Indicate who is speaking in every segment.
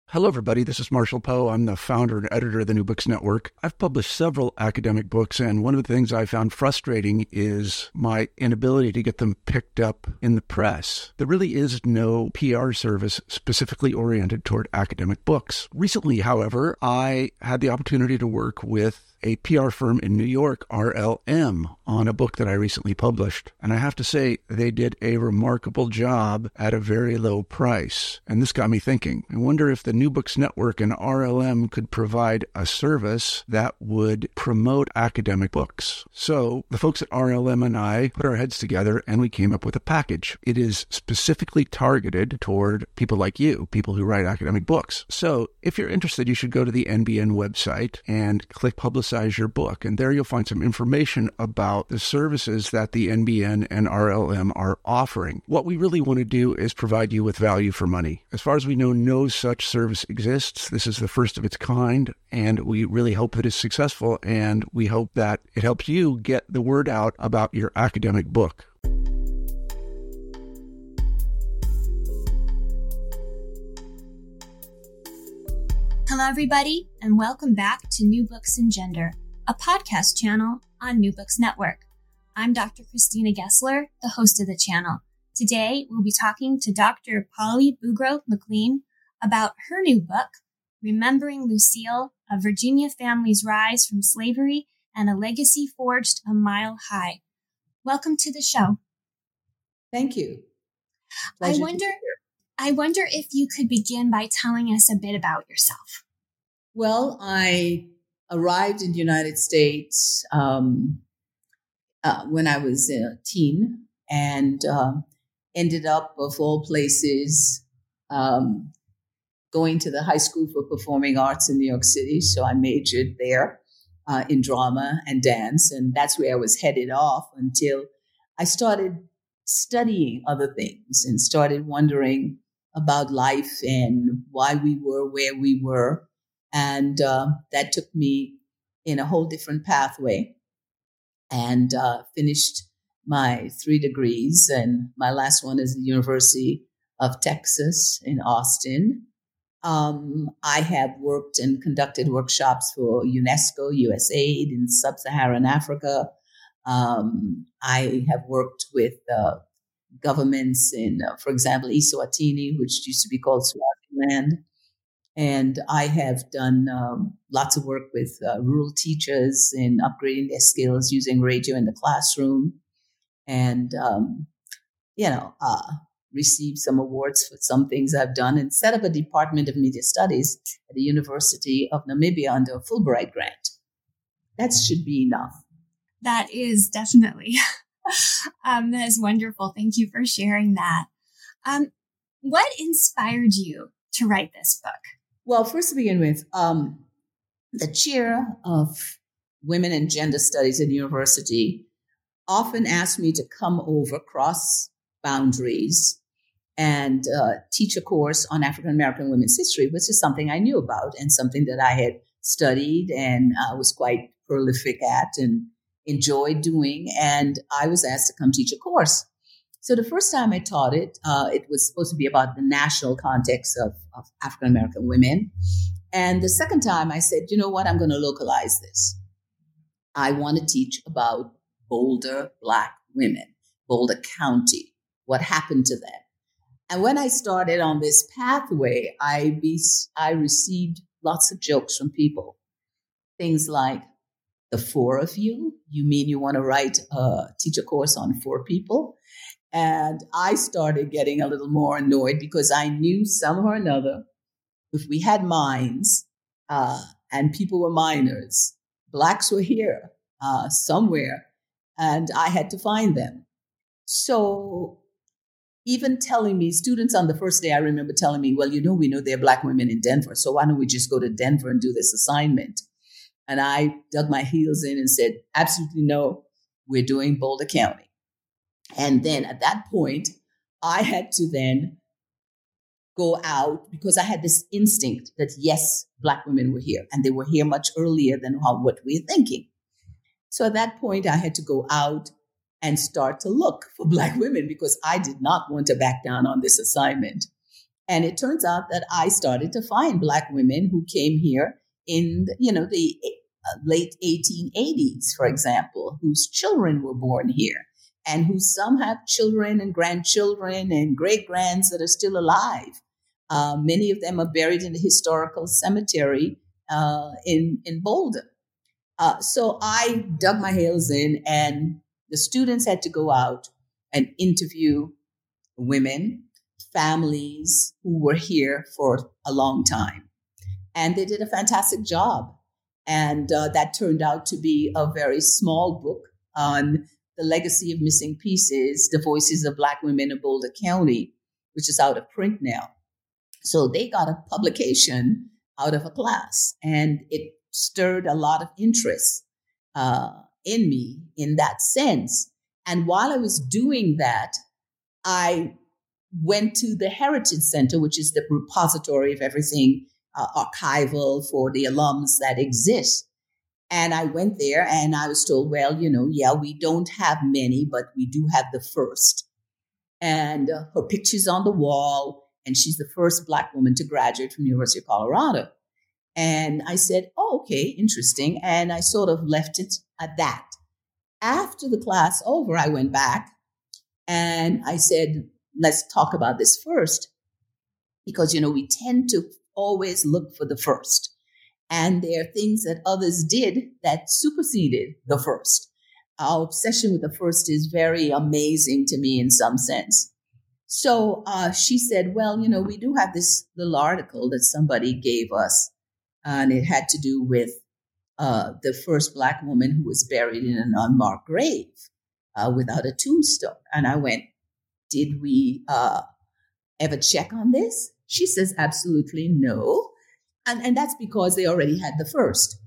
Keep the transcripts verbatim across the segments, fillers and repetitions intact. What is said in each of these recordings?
Speaker 1: Hello, everybody. This is Marshall Poe. I'm the founder and editor of the New Books Network. I've published several academic books, and one of the things I found frustrating is my inability to get them picked up in the press. There really is no P R service specifically oriented toward academic books. Recently, however, I had the opportunity to work with a P R firm in New York, R L M, on a book that I recently published. And I have to say, they did a remarkable job at a very low price. And this got me thinking. I wonder if the New Books Network and R L M could provide a service that would promote academic books. So the folks at R L M and I put our heads together and we came up with a package. It is specifically targeted toward people like you, people who write academic books. So if you're interested, you should go to the N B N website and click Publicize your book. And there you'll find some information about the services that the N B N and R L M are offering. What we really want to do is provide you with value for money. As far as we know, no such service exists. This is the first of its kind, and we really hope that it's successful, and we hope that it helps you get the word out about your academic book.
Speaker 2: Hello, everybody, and welcome back to New Books and Gender, a podcast channel on New Books Network. I'm Doctor Christina Gessler, the host of the channel. Today, we'll be talking to Doctor Polly Bugrove McLean about her new book, Remembering Lucille, A Virginia Family's Rise from Slavery and a Legacy Forged a Mile High. Welcome to the show.
Speaker 3: Thank you.
Speaker 2: Pleasure I wonder... I wonder if you could begin by telling us a bit about yourself.
Speaker 3: Well, I arrived in the United States um, uh, when I was a teen and uh, ended up, of all places, um, going to the High School for Performing Arts in New York City. So I majored there uh, in drama and dance, and that's where I was headed off until I started studying other things and started wondering about life and why we were where we were. And uh, that took me in a whole different pathway and uh, finished my three degrees. And my last one is the University of Texas in Austin. Um, I have worked and conducted workshops for UNESCO, U S A I D in Sub-Saharan Africa. Um, I have worked with uh, governments in, uh, for example, Eswatini, which used to be called Swaziland. And I have done um, lots of work with uh, rural teachers in upgrading their skills using radio in the classroom. And, um, you know, uh, received some awards for some things I've done and set up a Department of Media Studies at the University of Namibia under a Fulbright grant. That should be enough.
Speaker 2: That is definitely. um, that is wonderful. Thank you for sharing that. Um, what inspired you to write this book?
Speaker 3: Well, first to begin with, um, the chair of Women and Gender Studies at the university often asked me to come over cross boundaries and uh, teach a course on African American women's history, which is something I knew about and something that I had studied and uh, was quite prolific at and enjoyed doing. And I was asked to come teach a course. So the first time I taught it, uh, it was supposed to be about the national context of, of African American women. And the second time I said, you know what, I'm going to localize this. I want to teach about Boulder Black women, Boulder County, what happened to them. And when I started on this pathway, I, be, I received lots of jokes from people. Things like, the four of you? You mean you want to write, uh, teach a course on four people? And I started getting a little more annoyed because I knew somehow or another, if we had minds uh, and people were minors, Blacks were here uh, somewhere, and I had to find them. So even telling me, students on the first day, I remember telling me, well, you know, we know there are Black women in Denver, so why don't we just go to Denver and do this assignment? And I dug my heels in and said, absolutely no, we're doing Boulder County. And then at that point, I had to then go out because I had this instinct that, yes, Black women were here, and they were here much earlier than how, what we're thinking. So at that point, I had to go out and start to look for Black women because I did not want to back down on this assignment. And it turns out that I started to find Black women who came here in, you know, the late eighteen eighties, for example, whose children were born here and who some have children and grandchildren and great-grands that are still alive. Uh, many of them are buried in the historical cemetery uh, in, in Boulder. Uh, so I dug my heels in, and the students had to go out and interview women, families who were here for a long time. And they did a fantastic job. And uh, that turned out to be a very small book on the legacy of missing pieces, the voices of Black women in Boulder County, which is out of print now. So they got a publication out of a class, and it stirred a lot of interest uh, in me in that sense. And while I was doing that, I went to the Heritage Center, which is the repository of everything uh, archival for the alums that exist. And I went there and I was told, well, you know, yeah, we don't have many, but we do have the first. And uh, her picture's on the wall, and she's the first Black woman to graduate from the University of Colorado. And I said, oh, okay, interesting. And I sort of left it at that. After the class over, I went back and I said, let's talk about this first, because, you know, we tend to always look for the first. And there are things that others did that superseded the first. Our obsession with the first is very amazing to me in some sense. So uh, she said, well, you know, we do have this little article that somebody gave us, and it had to do with uh, the first Black woman who was buried in an unmarked grave uh, without a tombstone. And I went, did we uh, ever check on this? She says, absolutely no. And, and that's because they already had the first.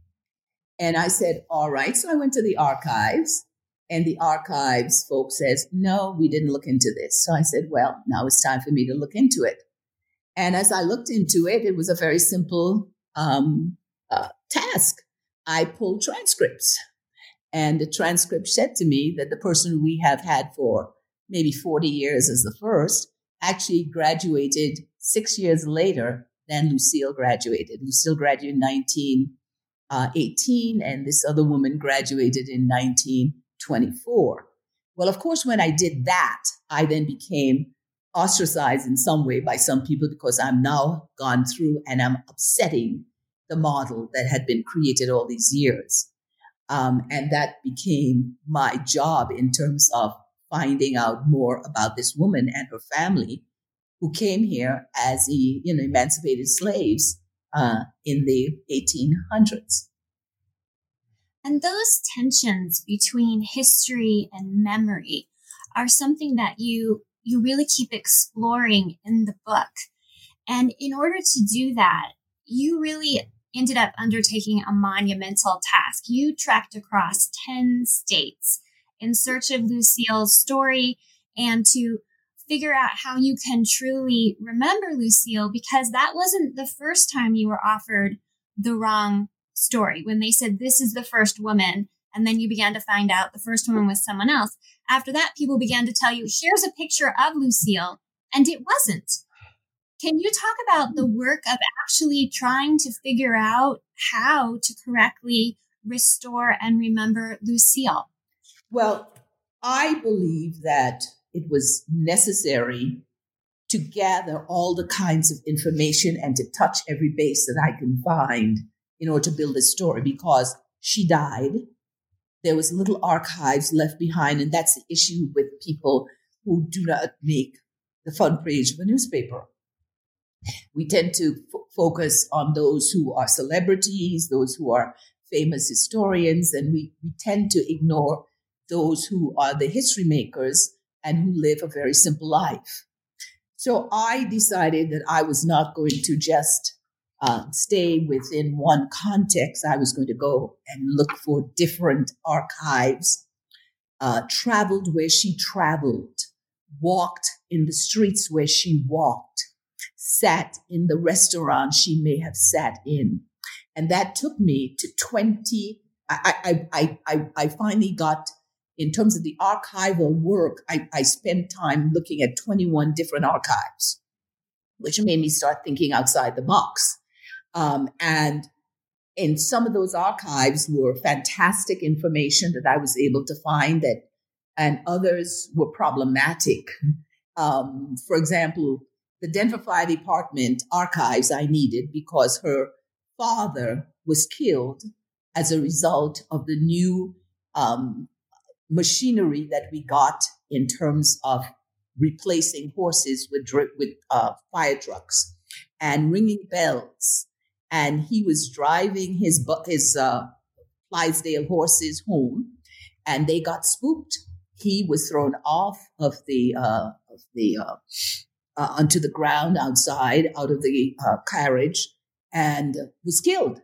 Speaker 3: And I said, all right. So I went to the archives, and the archives folks says, no, we didn't look into this. So I said, well, now it's time for me to look into it. And as I looked into it, it was a very simple um, uh, task. I pulled transcripts, and the transcript said to me that the person who we have had for maybe forty years as the first actually graduated six years later than Lucille graduated. Lucille graduated in nineteen eighteen, and this other woman graduated in nineteen twenty-four. Well, of course, when I did that, I then became ostracized in some way by some people, because I'm now gone through and I'm upsetting the model that had been created all these years. Um, and that became my job in terms of finding out more about this woman and her family, who came here as you know, emancipated slaves uh, in the eighteen hundreds.
Speaker 2: And those tensions between history and memory are something that you you really keep exploring in the book. And in order to do that, you really ended up undertaking a monumental task. You trekked across ten states in search of Lucille's story and to figure out how you can truly remember Lucille, because that wasn't the first time you were offered the wrong story. When they said, this is the first woman, and then you began to find out the first woman was someone else. After that, people began to tell you, here's a picture of Lucille, and it wasn't. Can you talk about the work of actually trying to figure out how to correctly restore and remember Lucille?
Speaker 3: Well, I believe that it was necessary to gather all the kinds of information and to touch every base that I can find in order to build this story, because she died. There was little archives left behind, and that's the issue with people who do not make the front page of a newspaper. We tend to f- focus on those who are celebrities, those who are famous historians, and we, we tend to ignore those who are the history makers and who live a very simple life. So I decided that I was not going to just uh, stay within one context. I was going to go and look for different archives, uh, traveled where she traveled, walked in the streets where she walked, sat in the restaurant she may have sat in. And that took me to twenty. I, I, I, I, I finally got, in terms of the archival work, I, I spent time looking at twenty-one different archives. which made me start thinking outside the box. Um, and in some of those archives were fantastic information that I was able to find that, and others were problematic. Um, for example, the Denver Fire Department archives I needed because her father was killed as a result of the new um, machinery that we got in terms of replacing horses with with uh, fire trucks and ringing bells. And he was driving his his uh, Clydesdale horses home, and they got spooked. He was thrown off of the uh, of the uh, uh, onto the ground outside, out of the uh, carriage, and was killed.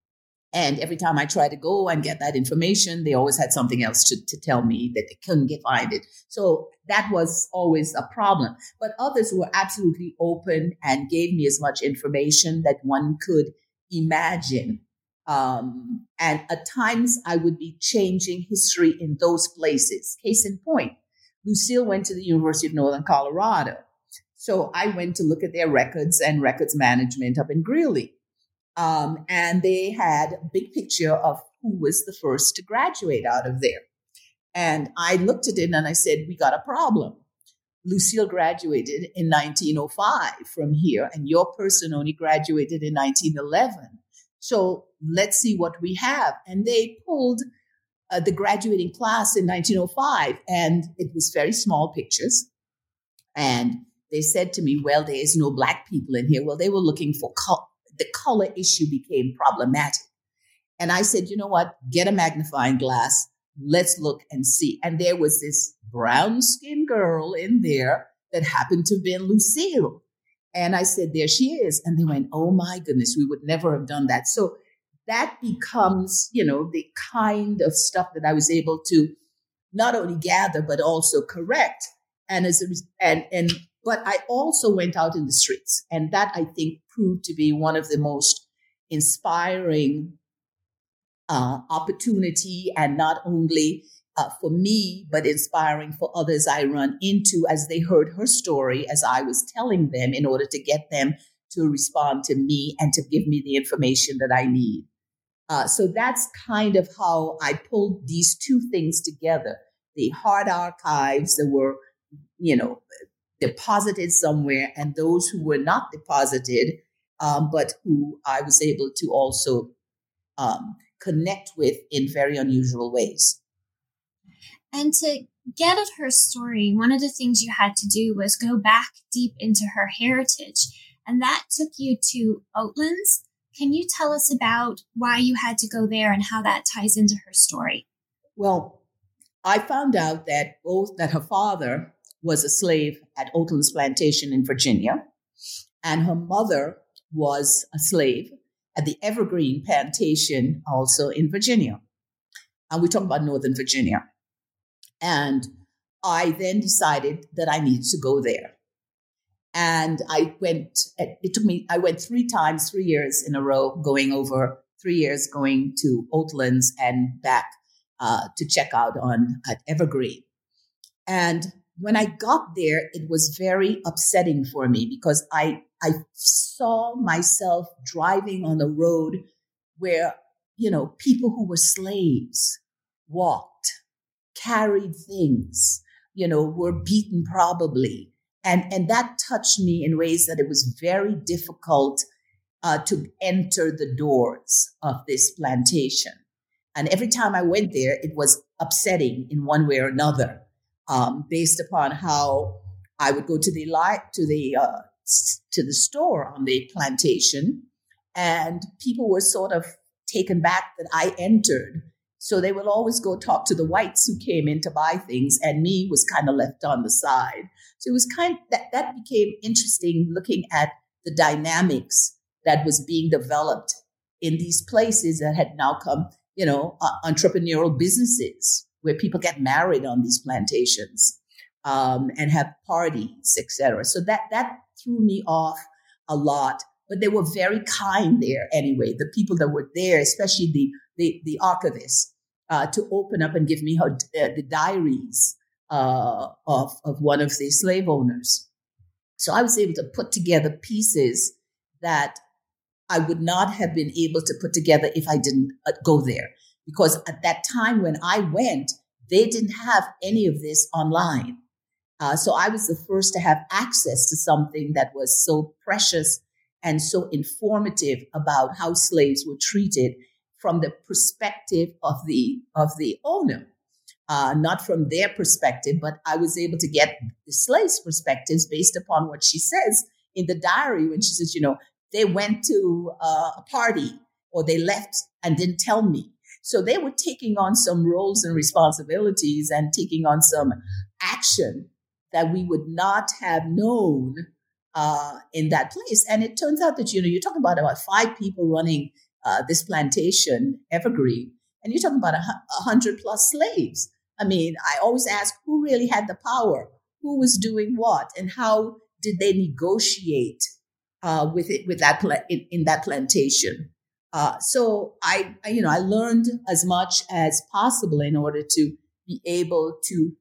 Speaker 3: And every time I tried to go and get that information, they always had something else to, to tell me that they couldn't get find it. So that was always a problem. But others were absolutely open and gave me as much information that one could imagine. Um, and at times I would be changing history in those places. Case in point, Lucille went to the University of Northern Colorado. So I went to look at their records and records management up in Greeley. Um, and they had a big picture of who was the first to graduate out of there. And I looked at it and I said, we got a problem. Lucille graduated in nineteen oh five from here, and your person only graduated in nineteen eleven. So let's see what we have. And they pulled uh, the graduating class in nineteen oh five, and it was very small pictures. And they said to me, well, there is no Black people in here. Well, they were looking for color. The color issue became problematic. And I said, you know what? Get a magnifying glass. Let's look and see. And there was this brown-skinned girl in there that happened to have been Lucille. And I said, there she is. And they went, oh my goodness, we would never have done that. So that becomes, you know, the kind of stuff that I was able to not only gather, but also correct. And as a, and, and, But I also went out in the streets, and that I think proved to be one of the most inspiring uh, opportunity, and not only uh, for me, but inspiring for others I run into as they heard her story as I was telling them, in order to get them to respond to me and to give me the information that I need. Uh, so that's kind of how I pulled these two things together. The hard archives that were, you know, deposited somewhere, and those who were not deposited, um, but who I was able to also um, connect with in very unusual ways.
Speaker 2: And to get at her story, one of the things you had to do was go back deep into her heritage, and that took you to Oatlands. Can you tell us about why you had to go there and how that ties into her story?
Speaker 3: Well, I found out that both that her father was a slave at Oatlands Plantation in Virginia, and her mother was a slave at the Evergreen Plantation, also in Virginia. And we talk about Northern Virginia. And I then decided that I needed to go there. And I went, it took me, I went three times, three years in a row, going over three years, going to Oatlands and back uh, to check out on at Evergreen. And when I got there, it was very upsetting for me because I I saw myself driving on a road where, you know, people who were slaves walked, carried things, you know, were beaten probably. And, and that touched me in ways that it was very difficult uh, to enter the doors of this plantation. And every time I went there, it was upsetting in one way or another. Um, based upon how I would go to the li- to the uh, to the store on the plantation, and people were sort of taken back that I entered. So they would always go talk to the whites who came in to buy things, and me was kind of left on the side. So it was kind of, that that became interesting, looking at the dynamics that was being developed in these places that had now come, you know, uh, entrepreneurial businesses, where people get married on these plantations um, and have parties, et cetera. So that that threw me off a lot. But they were very kind there anyway. The people that were there, especially the the, the archivist, uh, to open up and give me her, uh, the diaries uh, of, of one of the slave owners. So I was able to put together pieces that I would not have been able to put together if I didn't go there. Because at that time when I went, they didn't have any of this online. Uh, so I was the first to have access to something that was so precious and so informative about how slaves were treated from the perspective of the of the owner, uh, not from their perspective, but I was able to get the slaves' perspectives based upon what she says in the diary when she says, you know, they went to uh, a party or they left and didn't tell me. So they were taking on some roles and responsibilities and taking on some action that we would not have known uh, in that place. And it turns out that, you know, you're talking about about five people running uh, this plantation, Evergreen, and you're talking about a, a hundred plus slaves. I mean, I always ask who really had the power, who was doing what, and how did they negotiate uh, with it, with that pla- in, in that plantation. Uh, so I, I, you know, I learned as much as possible in order to be able to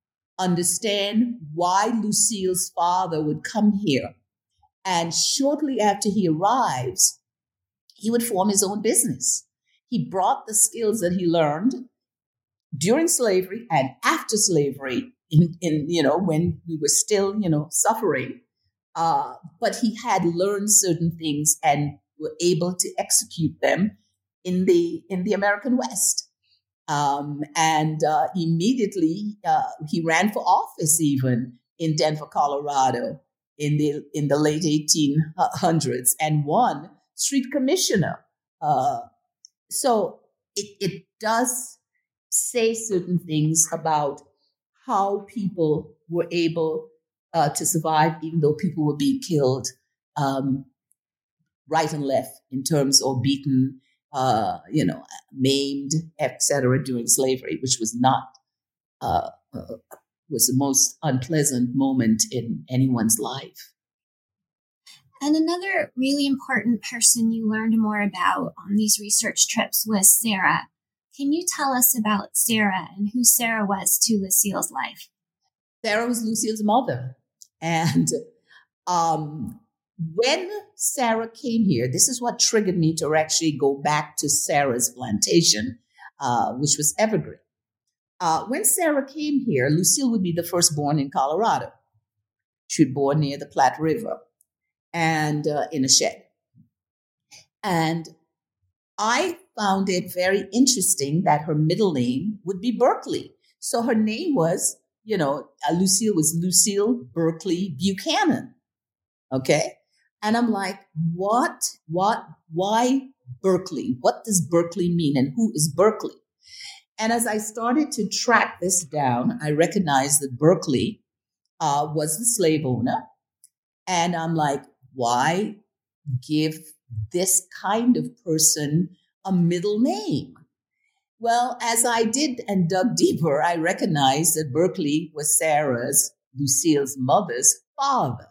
Speaker 3: understand why Lucille's father would come here. And shortly after he arrives, he would form his own business. He brought the skills that he learned during slavery and after slavery in, in you know, when we were still, you know, suffering. Uh, but he had learned certain things and were able to execute them in the in the American West. Um, and uh, immediately uh, he ran for office even in Denver, Colorado in the in the late eighteen hundreds and won street commissioner. Uh, so it, it does say certain things about how people were able uh, to survive, even though people were being killed um, right and left in terms of beaten, uh, you know, maimed, et cetera, during slavery, which was not, uh, uh, was the most unpleasant moment in anyone's life.
Speaker 2: And another really important person you learned more about on these research trips was Sarah. Can you tell us about Sarah and who Sarah was to Lucille's life?
Speaker 3: Sarah was Lucille's mother. And um, when Sarah came here, this is what triggered me to actually go back to Sarah's plantation, uh, which was Evergreen. Uh, when Sarah came here, Lucille would be the firstborn in Colorado. She was born near the Platte River and uh, in a shed. And I found it very interesting that her middle name would be Berkeley. So her name was, you know, uh, Lucille was Lucille Berkeley Buchanan. Okay. And I'm like, what, what, why Berkeley? What does Berkeley mean? And who is Berkeley? And as I started to track this down, I recognized that Berkeley uh, was the slave owner. And I'm like, why give this kind of person a middle name? Well, as I did and dug deeper, I recognized that Berkeley was Sarah's, Lucille's mother's father.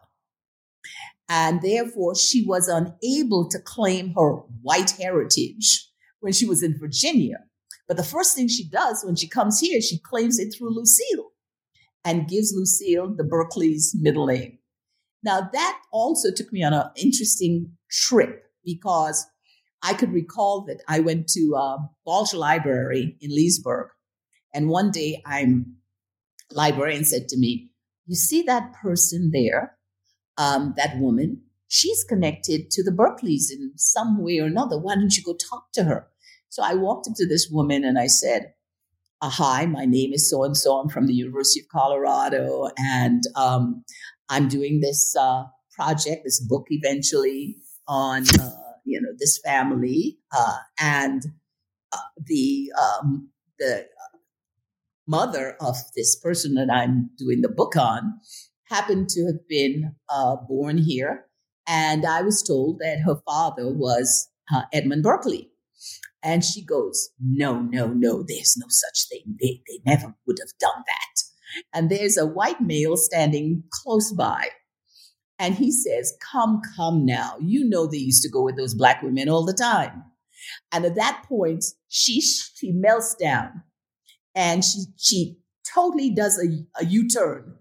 Speaker 3: And therefore, she was unable to claim her white heritage when she was in Virginia. But the first thing she does when she comes here, she claims it through Lucille and gives Lucille the Berkeley's middle name. Now, that also took me on an interesting trip because I could recall that I went to uh, Balch Library in Leesburg. And one day, I'm librarian said to me, you see that person there, um, that woman, she's connected to the Berkeleys in some way or another. Why don't you go talk to her? So I walked up to this woman and I said, uh, hi, my name is so-and-so. I'm from the University of Colorado. And um, I'm doing this uh, project, this book eventually on, uh, you know, this family. Uh, and uh, the um, the mother of this person that I'm doing the book on happened to have been uh, born here. And I was told that her father was uh, Edmund Berkeley. And she goes, no, no, no, there's no such thing. They, they never would have done that. And there's a white male standing close by. And he says, come, come now. You know they used to go with those black women all the time. And at that point, she she melts down. And she she totally does a, a U-turn.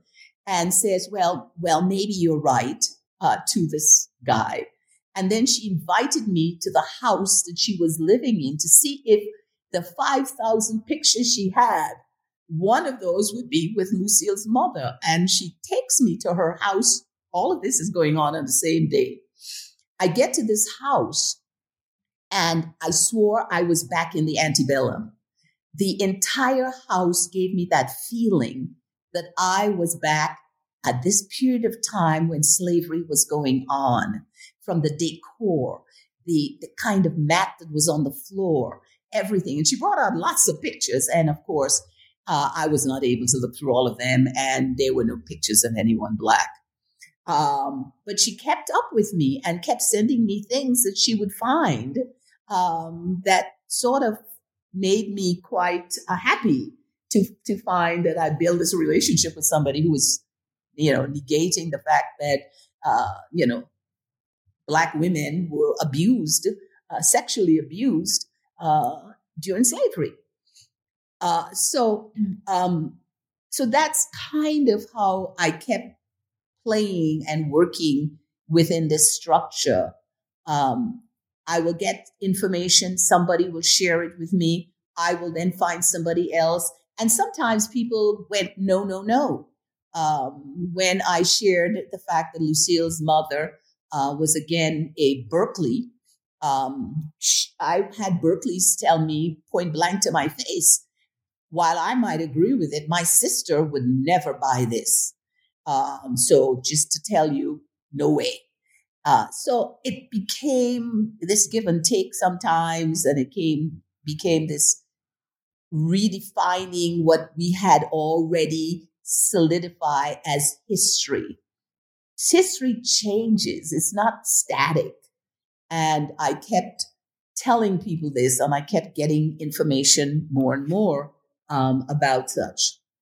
Speaker 3: and says, well, well, maybe you're right, uh, to this guy. And then she invited me to the house that she was living in to see if the five thousand pictures she had, one of those would be with Lucille's mother. And she takes me to her house. All of this is going on on the same day. I get to this house and I swore I was back in the antebellum. The entire house gave me that feeling that I was back at this period of time when slavery was going on, from the decor, the, the kind of mat that was on the floor, everything. And she brought out lots of pictures. And of course, uh, I was not able to look through all of them, and there were no pictures of anyone Black. Um, but she kept up with me and kept sending me things that she would find um, that sort of made me quite uh, happy to to find that I built this relationship with somebody who was, you know, negating the fact that, uh, you know, Black women were abused, uh, sexually abused uh, during slavery. Uh, so, um, so that's kind of how I kept playing and working within this structure. Um, I will get information, somebody will share it with me. I will then find somebody else. And sometimes people went, no, no, no. Um, when I shared the fact that Lucille's mother uh, was again a Berkeley, um, I had Berkeleys tell me point blank to my face, while I might agree with it, my sister would never buy this. Um, so just to tell you, no way. Uh, so it became this give and take sometimes, and it came became this redefining what we had already solidified as history. History changes. It's not static. And I kept telling people this, and I kept getting information more and more um, about such.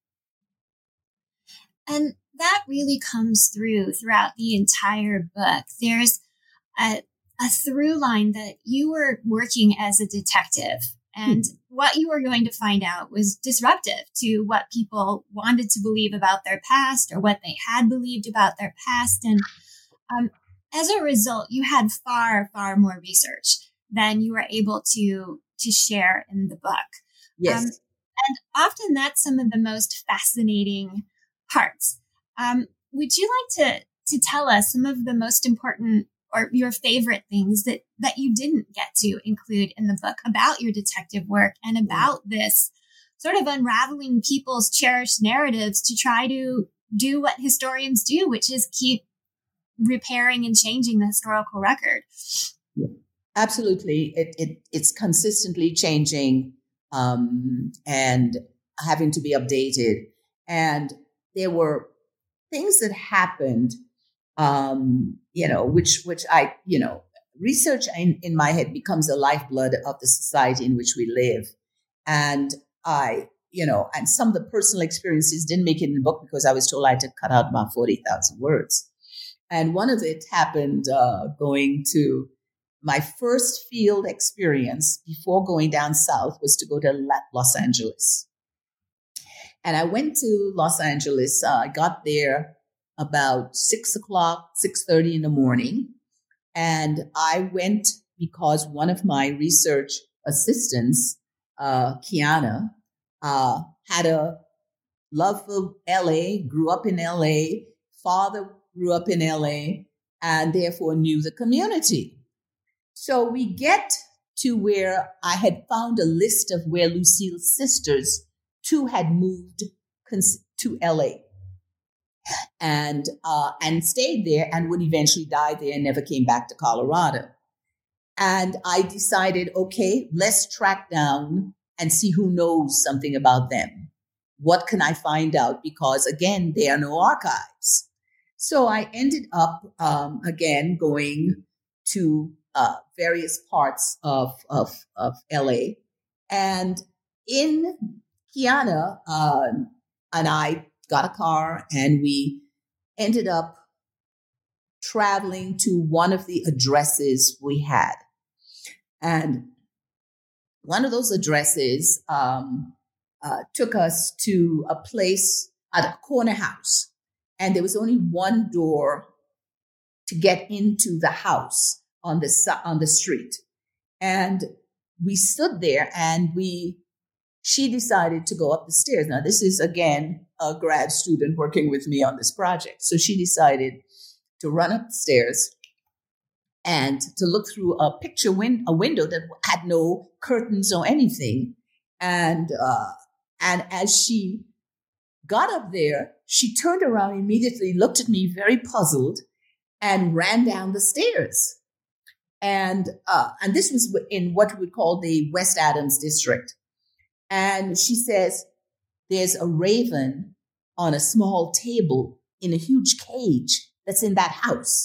Speaker 2: And that really comes through throughout the entire book. There's a, a through line that you were working as a detective, and hmm. what you were going to find out was disruptive to what people wanted to believe about their past or what they had believed about their past. And um, as a result, you had far, far more research than you were able to, to share in the book.
Speaker 3: Yes.
Speaker 2: Um, and often that's some of the most fascinating parts. Um, would you like to to tell us some of the most important or your favorite things that, that you didn't get to include in the book about your detective work and about this sort of unraveling people's cherished narratives to try to do what historians do, which is keep repairing and changing the historical record?
Speaker 3: Yeah. Absolutely. It, it it's consistently changing um, and having to be updated. And there were things that happened, um, you know, which, which I, you know, research in, in my head becomes the lifeblood of the society in which we live. And I, you know, and some of the personal experiences didn't make it in the book because I was told I had to cut out about forty thousand words. And one of it happened uh, going to my first field experience before going down south was to go to Los Angeles. And I went to Los Angeles. Uh, I got there about six o'clock, six thirty in the morning. And I went because one of my research assistants, uh, Kiana, uh, had a love for L A, grew up in L A, father grew up in L A, and therefore knew the community. So we get to where I had found a list of where Lucille's sisters two had moved to L A and uh, and stayed there and would eventually die there and never came back to Colorado. And I decided, okay, let's track down and see who knows something about them. What can I find out? Because again, there are no archives. So I ended up, um, again, going to uh, various parts of, of, of L A. And in Kiana uh, and I got a car and we ended up traveling to one of the addresses we had. And one of those addresses um, uh, took us to a place at a corner house. and there was only one door to get into the house on the on the street. And we stood there, and we she decided to go up the stairs. Now, this is, again, a grad student working with me on this project. So she decided to run up the stairs and to look through a picture win- a window that had no curtains or anything. And uh, and as she got up there, she turned around immediately, looked at me very puzzled, and ran down the stairs. And uh, and this was in what we would call the West Adams district. And she says, there's a raven on a small table in a huge cage that's in that house.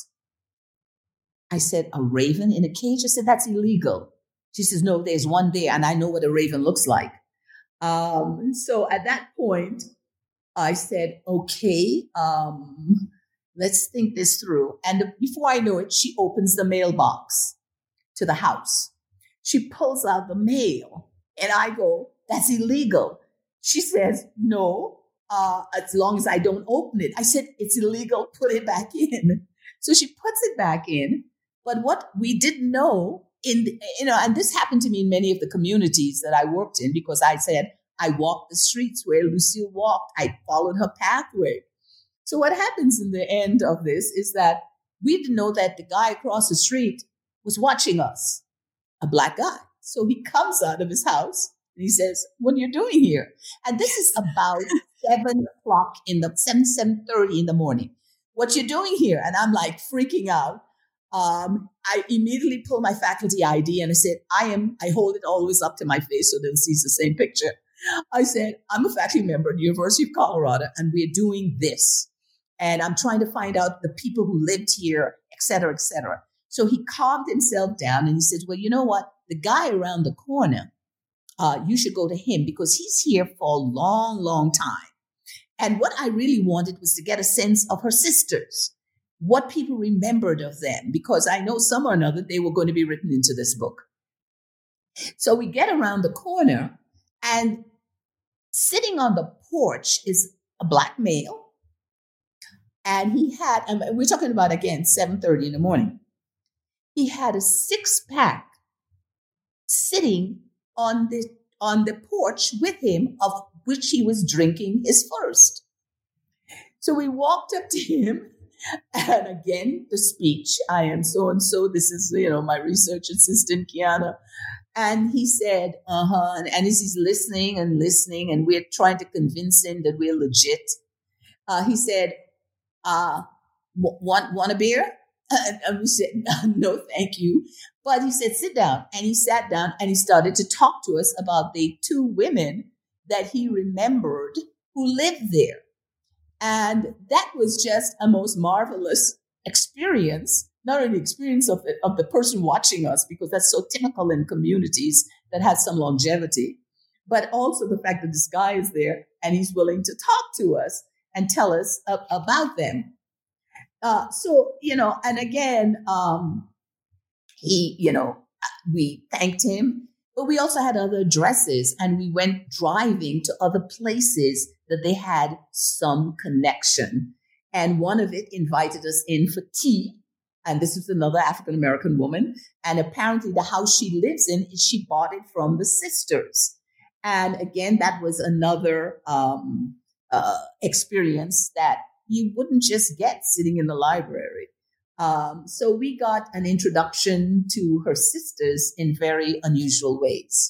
Speaker 3: I said, a raven in a cage? I said, that's illegal. She says, no, there's one there, and I know what a raven looks like. Um, so at that point, I said, okay, um, let's think this through. And before I know it, she opens the mailbox to the house. She pulls out the mail, and I go, that's illegal. She says, no, uh, as long as I don't open it. I said, it's illegal, put it back in. So she puts it back in. But what we didn't know, in the, you know, and this happened to me in many of the communities that I worked in, because I said, I walked the streets where Lucille walked. I followed her pathway. So what happens in the end of this is that we didn't know that the guy across the street was watching us, a Black guy. So he comes out of his house and he says, what are you doing here? And this is about seven o'clock in the seven, seven thirty in the morning. What you doing here? And I'm like freaking out. Um, I immediately pull my faculty I D and I said, I am, I hold it always up to my face so they'll see the same picture. I said, I'm a faculty member at the University of Colorado, and we're doing this. And I'm trying to find out the people who lived here, et cetera, et cetera. So he calmed himself down and he said, well, you know what? The guy around the corner, uh, you should go to him because he's here for a long, long time. And what I really wanted was to get a sense of her sisters, what people remembered of them, because I know some or another they were going to be written into this book. So we get around the corner, and sitting on the porch is a Black male. And he had, and we're talking about, again, seven thirty in the morning. He had a six pack sitting on the, on the porch with him, of which he was drinking his first. So we walked up to him, and again, the speech, I am so-and-so, this is, you know, my research assistant, Kiana. And he said, uh-huh, and, and as he's listening and listening, and we're trying to convince him that we're legit, uh, he said, uh, want, want a beer? And, and we said, no, thank you. But he said, sit down. And he sat down and he started to talk to us about the two women that he remembered who lived there. And that was just a most marvelous experience, not only the experience of the, of the person watching us, because that's so typical in communities that has some longevity, but also the fact that this guy is there and he's willing to talk to us and tell us uh, about them. Uh, so, you know, and again, um, he, you know, we thanked him, but we also had other addresses, and we went driving to other places that they had some connection. And one of it invited us in for tea. And this is another African-American woman. And apparently the house she lives in, she bought it from the sisters. And again, that was another um, uh, experience that you wouldn't just get sitting in the library. Um, so we got an introduction to her sisters in very unusual ways.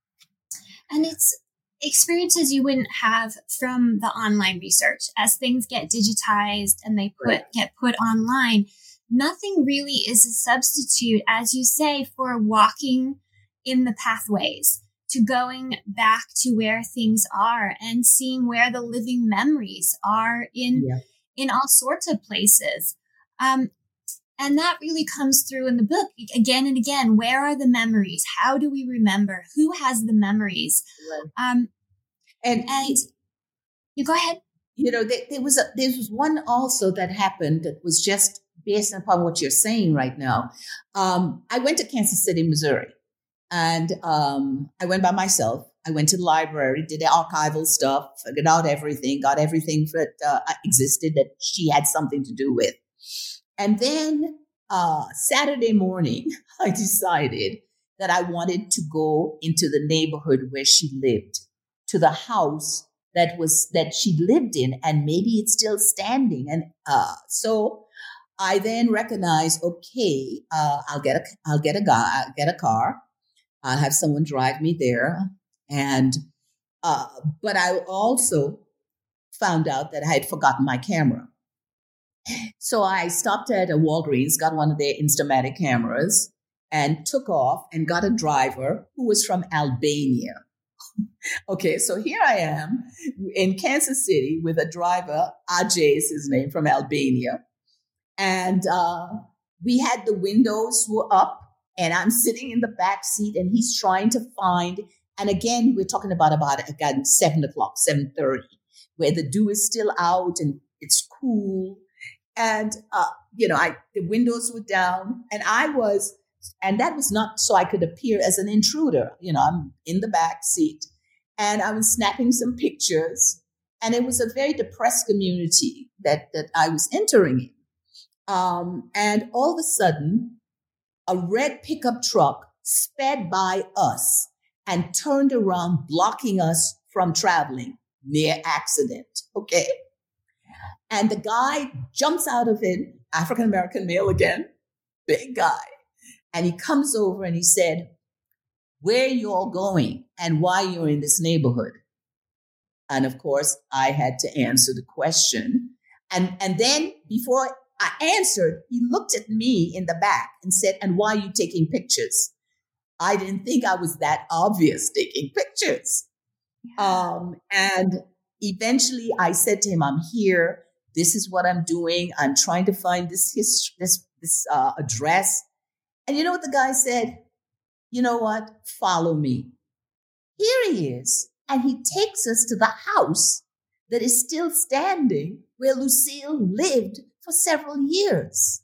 Speaker 2: And it's experiences you wouldn't have from the online research. As things get digitized and they put right. get put online, nothing really is a substitute, as you say, for walking in the pathways, to going back to where things are and seeing where the living memories are in yeah. in all sorts of places. Um, and that really comes through in the book again and again. Where are the memories? How do we remember? Who has the memories? Right. Um,
Speaker 3: and
Speaker 2: and you go ahead.
Speaker 3: You know, there, there was a, there was one also that happened that was just based upon what you're saying right now. Um, I went to Kansas City, Missouri, and um, I went by myself. I went to the library, did the archival stuff, figured out everything, got everything that uh, existed that she had something to do with. And then uh, Saturday morning, I decided that I wanted to go into the neighborhood where she lived, to the house that was that she lived in, and maybe it's still standing. And uh, so I then recognized, okay, uh, I'll get a I'll get a guy, I'll get a car, I'll have someone drive me there, and uh, but I also found out that I had forgotten my camera. So I stopped at a Walgreens, got one of their Instamatic cameras, and took off and got a driver who was from Albania. Okay, so here I am in Kansas City with a driver, Ajay is his name, from Albania. And uh, we had the windows were up, and I'm sitting in the back seat, and he's trying to find, and again, we're talking about, about again, seven o'clock, seven thirty, where the dew is still out and it's cool. And, uh, you know, I the windows were down, and I was, and that was not so I could appear as an intruder. You know, I'm in the back seat, and I was snapping some pictures, and it was a very depressed community that, that I was entering in. Um, and all of a sudden, a red pickup truck sped by us and turned around, blocking us from traveling. Near accident, okay? And the guy jumps out of it, African-American male again, big guy. And he comes over and he said, where are you all going and why you're in this neighborhood? And of course, I had to answer the question. And, and then before I answered, he looked at me in the back and said, and why are you taking pictures? I didn't think I was that obvious taking pictures. Yeah. Um, and eventually I said to him, I'm here. This is what I'm doing. I'm trying to find this history, this, this uh, address. And you know what the guy said? You know what? Follow me. Here he is. And he takes us to the house that is still standing where Lucille lived for several years.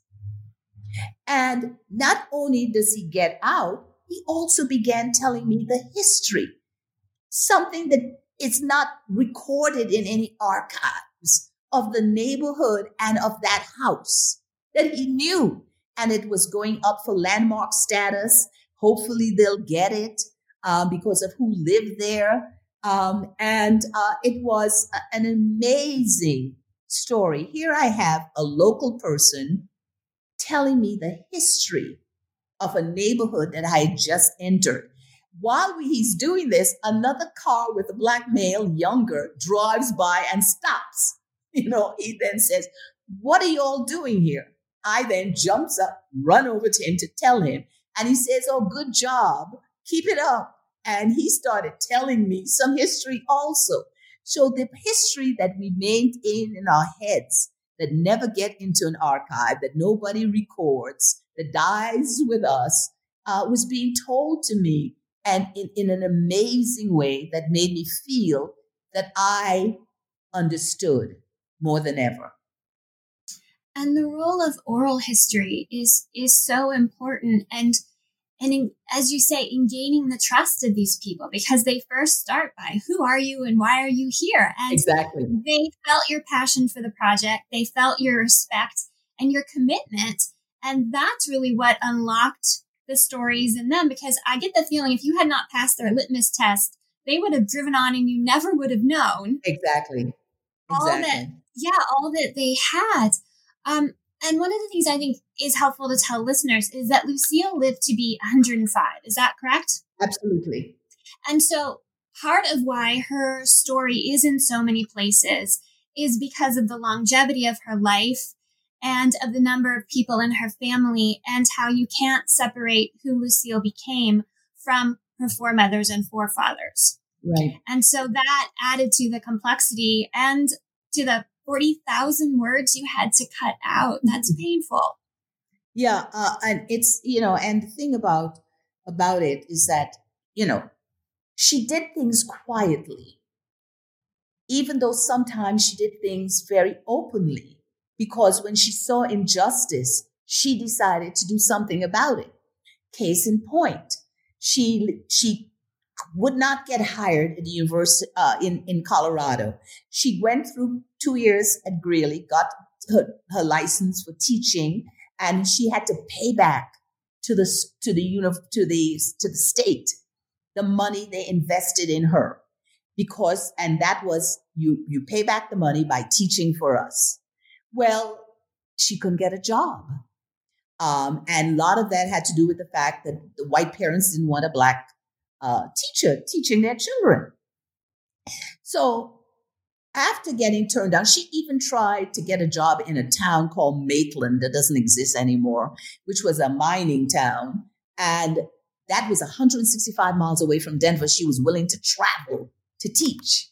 Speaker 3: And not only does he get out, he also began telling me the history, something that is not recorded in any archives of the neighborhood and of that house that he knew. And it was going up for landmark status. Hopefully they'll get it uh, because of who lived there. Um, and uh, it was a, an amazing story. Here I have a local person telling me the history of a neighborhood that I had just entered. While he's doing this, another car with a black male, younger, drives by and stops. You know, he then says, what are you all doing here? I then jumps up, run over to him to tell him. And he says, oh, good job. Keep it up. And he started telling me some history also. So the history that we maintain in our heads that never get into an archive, that nobody records, that dies with us, uh, was being told to me, and in, in an amazing way that made me feel that I understood more than ever.
Speaker 2: And the role of oral history is is so important. And And in, as you say, in gaining the trust of these people, because they first start by, who are you and why are you here? And
Speaker 3: exactly.
Speaker 2: They felt your passion for the project. They felt your respect and your commitment. And that's really what unlocked the stories in them, because I get the feeling if you had not passed their litmus test, they would have driven on and you never would have known.
Speaker 3: Exactly.
Speaker 2: All
Speaker 3: exactly.
Speaker 2: that, yeah, all that they had. Um, And one of the things I think is helpful to tell listeners is that Lucille lived to be one hundred five. Is that correct?
Speaker 3: Absolutely.
Speaker 2: And so part of why her story is in so many places is because of the longevity of her life and of the number of people in her family, and how you can't separate who Lucille became from her foremothers and forefathers.
Speaker 3: Right.
Speaker 2: And so that added to the complexity and to the forty thousand words you had to cut out. That's painful.
Speaker 3: Yeah. Uh, and it's, you know, and the thing about, about it is that, you know, she did things quietly, even though sometimes she did things very openly, because when she saw injustice, she decided to do something about it. Case in point, she, she would not get hired at the university uh, in, in Colorado. She went through two years at Greeley, got her, her license for teaching, and she had to pay back to the to the uni- to the to the state the money they invested in her, because and that was you you pay back the money by teaching for us. Well, she couldn't get a job, um, and a lot of that had to do with the fact that the white parents didn't want a black uh, teacher teaching their children. So after getting turned down, she even tried to get a job in a town called Maitland that doesn't exist anymore, which was a mining town. And that was one hundred sixty-five miles away from Denver. She was willing to travel to teach.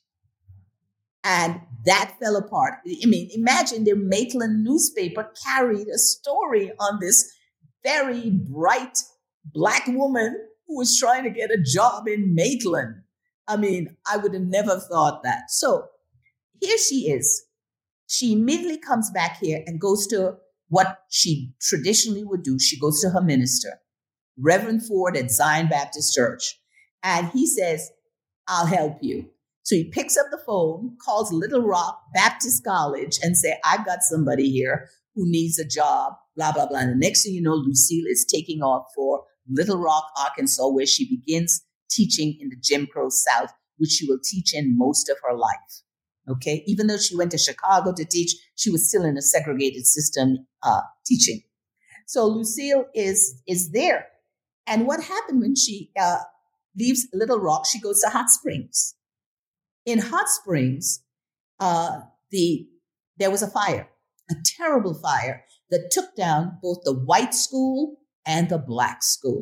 Speaker 3: And that fell apart. I mean, imagine the Maitland newspaper carried a story on this very bright black woman who was trying to get a job in Maitland. I mean, I would have never thought that. So here she is. She immediately comes back here and goes to what she traditionally would do. She goes to her minister, Reverend Ford at Zion Baptist Church. And he says, I'll help you. So he picks up the phone, calls Little Rock Baptist College and say, I've got somebody here who needs a job, blah, blah, blah. And the next thing you know, Lucille is taking off for Little Rock, Arkansas, where she begins teaching in the Jim Crow South, which she will teach in most of her life. Okay, even though she went to Chicago to teach, she was still in a segregated system uh, teaching. So Lucille is is there. And what happened when she uh, leaves Little Rock, she goes to Hot Springs. In Hot Springs, uh, the there was a fire, a terrible fire that took down both the white school and the black school.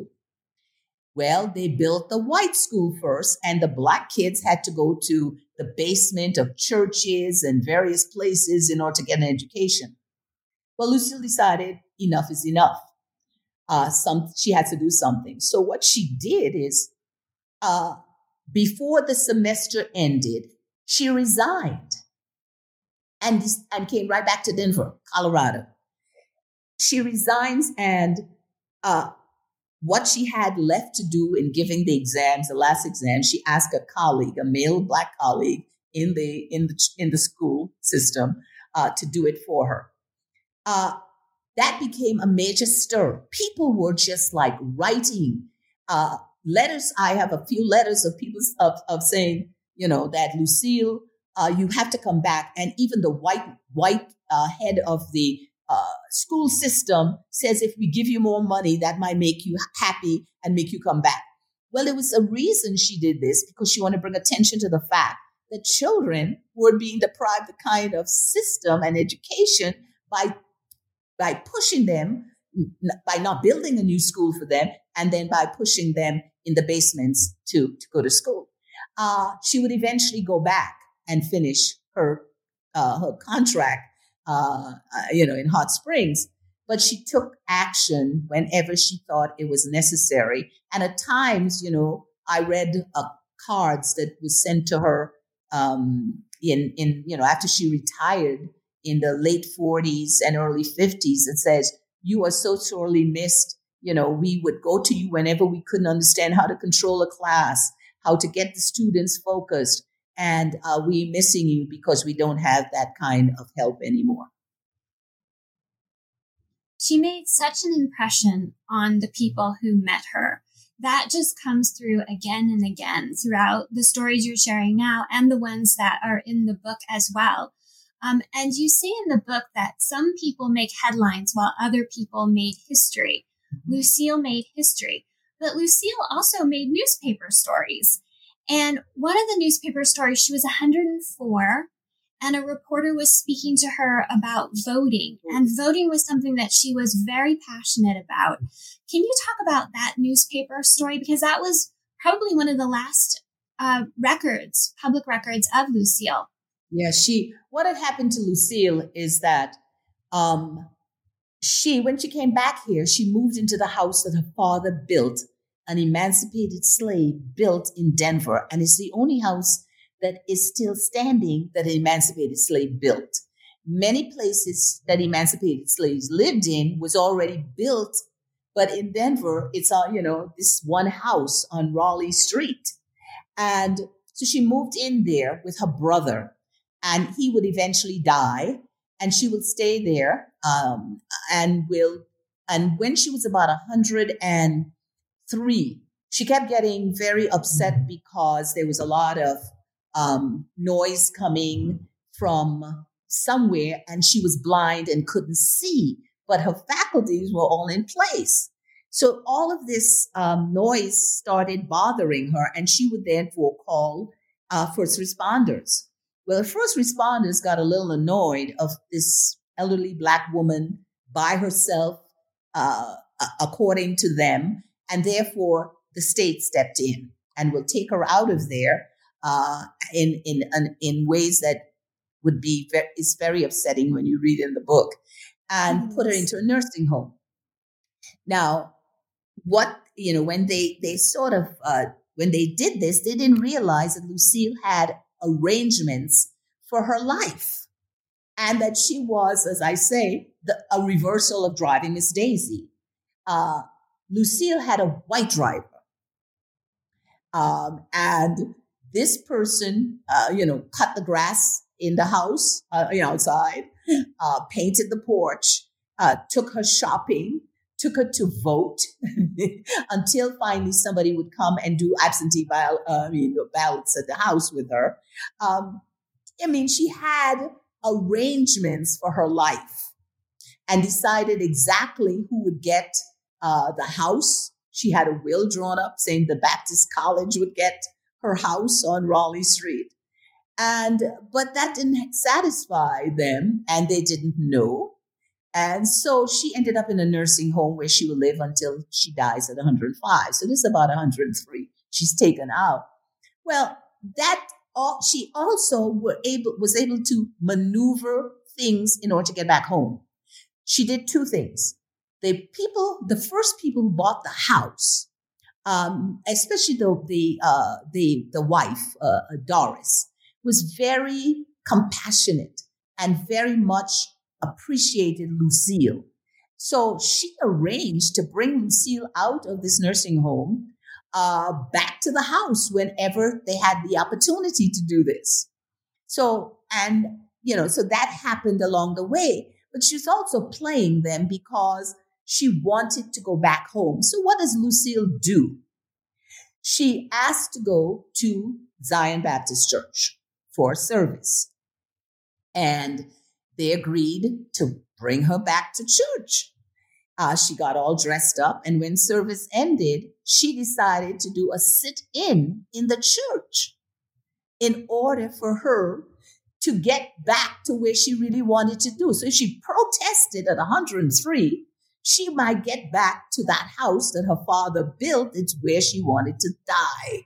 Speaker 3: Well, they built the white school first, and the black kids had to go to the basement of churches and various places in order to get an education. Well, Lucille decided enough is enough. Uh, some she had to do something. So what she did is, uh, before the semester ended, she resigned and, and came right back to Denver, Colorado. She resigns, and uh, what she had left to do in giving the exams, the last exam, she asked a colleague, a male black colleague in the in the in the school system, uh, to do it for her. Uh, that became a major stir. People were just like writing uh, letters. I have a few letters of people of, of saying, you know, that Lucille, uh, you have to come back. And even the white white uh, head of the Uh, school system says if we give you more money, that might make you happy and make you come back. Well, it was a reason she did this, because she wanted to bring attention to the fact that children were being deprived the kind of system and education by, by pushing them, by not building a new school for them, and then by pushing them in the basements to, to go to school. Uh, she would eventually go back and finish her, uh, her contract Uh, uh, you know, in Hot Springs, but she took action whenever she thought it was necessary. And at times, you know, I read uh, cards that was sent to her um, in, in, you know, after she retired in the late forties and early fifties. It says, you are so sorely missed. You know, we would go to you whenever we couldn't understand how to control a class, how to get the students focused. And uh, we're missing you because we don't have that kind of help anymore.
Speaker 2: She made such an impression on the people who met her. That just comes through again and again throughout the stories you're sharing now and the ones that are in the book as well. Um, and you say in the book that some people make headlines while other people made history. Mm-hmm. Lucille made history, but Lucille also made newspaper stories. And one of the newspaper stories, she was one hundred four, and a reporter was speaking to her about voting. And voting was something that she was very passionate about. Can you talk about that newspaper story? Because that was probably one of the last uh, records, public records of Lucille.
Speaker 3: Yeah, she, what had happened to Lucille is that um, she, when she came back here, she moved into the house that her father built, an emancipated slave built in Denver. And it's the only house that is still standing that an emancipated slave built. Many places that emancipated slaves lived in was already built, but in Denver, it's on, you know, this one house on Raleigh Street. And so she moved in there with her brother, and he would eventually die, and she would stay there, um, and will. And when she was about one hundred three, she kept getting very upset because there was a lot of um, noise coming from somewhere, and she was blind and couldn't see, but her faculties were all in place. So all of this um, noise started bothering her, and she would therefore call uh, first responders. Well, the first responders got a little annoyed of this elderly Black woman by herself, uh, according to them, and therefore the state stepped in and will take her out of there uh, in in in ways that would be very, is very upsetting when you read in the book, and mm-hmm. put her into a nursing home. Now, what you know when they they sort of uh, when they did this, they didn't realize that Lucille had arrangements for her life, and that she was, as I say, the, a reversal of Driving Miss Daisy. Uh, Lucille had a white driver. Um, and this person, uh, you know, cut the grass in the house, uh, you know, outside, uh, painted the porch, uh, took her shopping, took her to vote until finally somebody would come and do absentee ball- uh, I mean, ballots at the house with her. Um, I mean, she had arrangements for her life and decided exactly who would get uh, the house. She had a will drawn up saying the Baptist College would get her house on Raleigh Street. And, but that didn't satisfy them, and they didn't know. And so she ended up in a nursing home where she will live until she dies at one hundred five. So this is about one hundred three. She's taken out. Well, that all, she also were able, was able to maneuver things in order to get back home. She did two things. The people, the first people who bought the house, um, especially the the uh, the the wife, uh, Doris, was very compassionate and very much appreciated Lucille. So she arranged to bring Lucille out of this nursing home uh, back to the house whenever they had the opportunity to do this. So, and, you know, so that happened along the way. But she was also playing them because she wanted to go back home. So what does Lucille do? She asked to go to Zion Baptist Church for service. And they agreed to bring her back to church. Uh, she got all dressed up. And when service ended, she decided to do a sit-in in the church in order for her to get back to where she really wanted to do. So if she protested at one hundred three, she might get back to that house that her father built. It's where she wanted to die.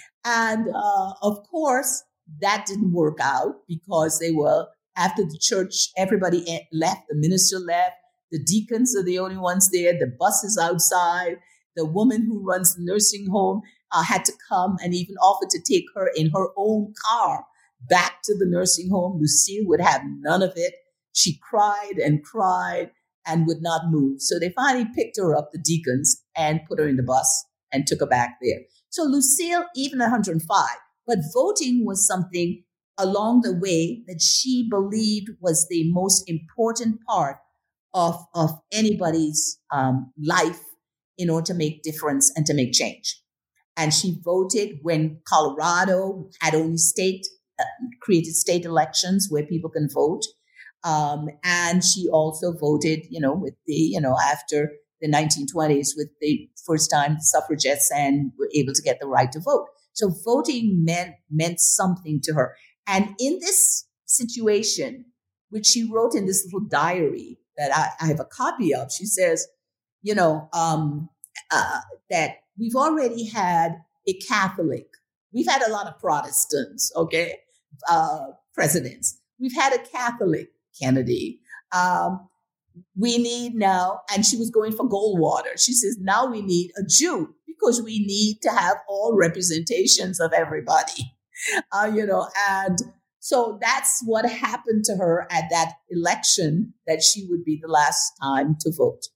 Speaker 3: And uh, of course, that didn't work out because they were, after the church, everybody left, the minister left, the deacons are the only ones there, the bus is outside, the woman who runs the nursing home uh, had to come and even offer to take her in her own car back to the nursing home. Lucille would have none of it. She cried and cried and would not move. So they finally picked her up, the deacons, and put her in the bus and took her back there. So Lucille, even at one hundred five, but voting was something along the way that she believed was the most important part of, of anybody's um, life in order to make difference and to make change. And she voted when Colorado had only state, uh, created state elections where people can vote. Um, and she also voted, you know, with the, you know, after the nineteen twenties with the first time suffragettes and were able to get the right to vote. So voting meant, meant something to her. And in this situation, which she wrote in this little diary that I, I have a copy of, she says, you know, um, uh, that we've already had a Catholic. We've had a lot of Protestants, okay, uh, presidents. We've had a Catholic, Kennedy. Um, we need now, and she was going for Goldwater. She says, now we need a Jew because we need to have all representations of everybody, uh, you know, and so that's what happened to her at that election, that she would be the last time to vote.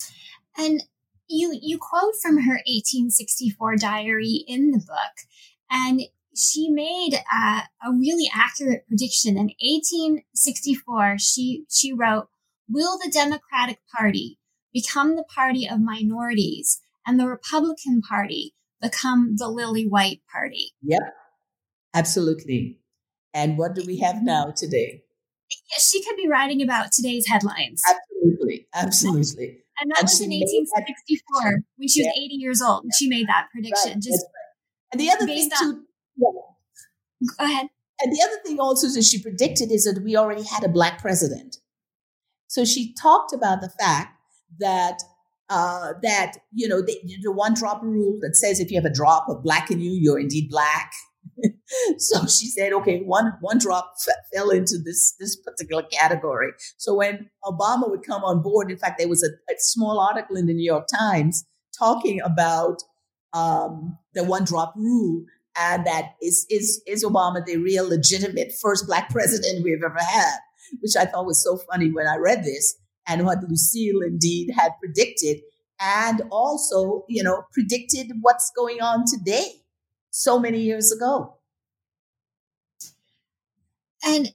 Speaker 2: And you you quote from her eighteen sixty-four diary in the book, And she made uh, a really accurate prediction. In eighteen sixty-four, she, she wrote, "Will the Democratic Party become the party of minorities and the Republican Party become the lily white party?"
Speaker 3: Yep, absolutely. And what do we have now today?
Speaker 2: She could be writing about today's headlines.
Speaker 3: Absolutely, absolutely.
Speaker 2: And that and was in eighteen sixty-four when she was yeah. eighty years old. Yeah. She made that prediction.
Speaker 3: Right.
Speaker 2: Just
Speaker 3: right. And the other thing on, too. Yeah.
Speaker 2: Go ahead.
Speaker 3: And the other thing also that she predicted is that we already had a Black president. So she talked about the fact that uh, that you know the, the one drop rule that says if you have a drop of Black in you, you're indeed Black. So she said, okay, one one drop f- fell into this this particular category. So when Obama would come on board, in fact, there was a, a small article in the New York Times talking about um, the one drop rule, and that is is is Obama the real legitimate first Black president we've ever had, which I thought was so funny when I read this, and what Lucille indeed had predicted, and also, you know, predicted what's going on today so many years ago.
Speaker 2: And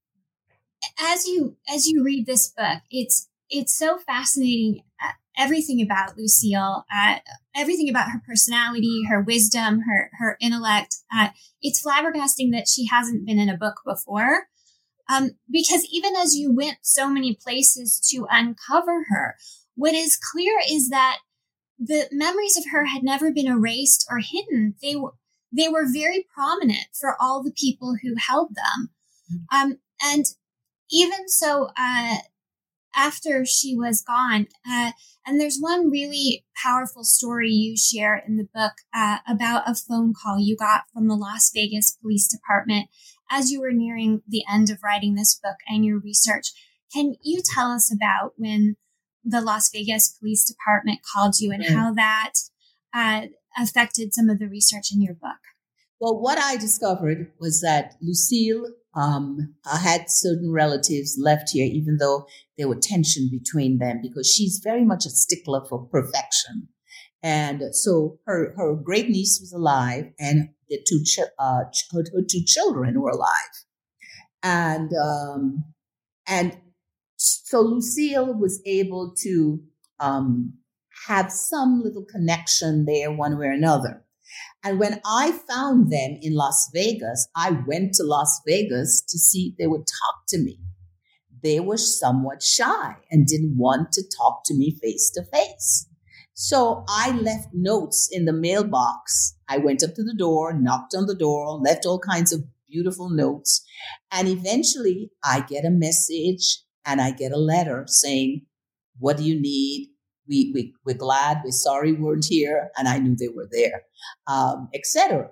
Speaker 2: as you as you read this book, it's it's so fascinating. Uh, everything about Lucille, uh, everything about her personality, her wisdom, her her intellect. Uh, it's flabbergasting that she hasn't been in a book before, um, because even as you went so many places to uncover her, what is clear is that the memories of her had never been erased or hidden. They were they were very prominent for all the people who held them. Um, and even so, uh, after she was gone, uh, and there's one really powerful story you share in the book uh, about a phone call you got from the Las Vegas Police Department as you were nearing the end of writing this book and your research. Can you tell us about when the Las Vegas Police Department called you and mm. how that uh, affected some of the research in your book?
Speaker 3: Well, what I discovered was that Lucille um, had certain relatives left here, even though there were tension between them, because she's very much a stickler for perfection. And so her, her great niece was alive, and the two ch- uh, ch- her, her two children were alive. And um, and so Lucille was able to um, have some little connection there one way or another. And when I found them in Las Vegas, I went to Las Vegas to see if they would talk to me. They were somewhat shy and didn't want to talk to me face to face. So I left notes in the mailbox. I went up to the door, knocked on the door, left all kinds of beautiful notes. And eventually I get a message and I get a letter saying, "What do you need? We, we, we're glad, we're sorry we weren't here," and I knew they were there, um, et cetera.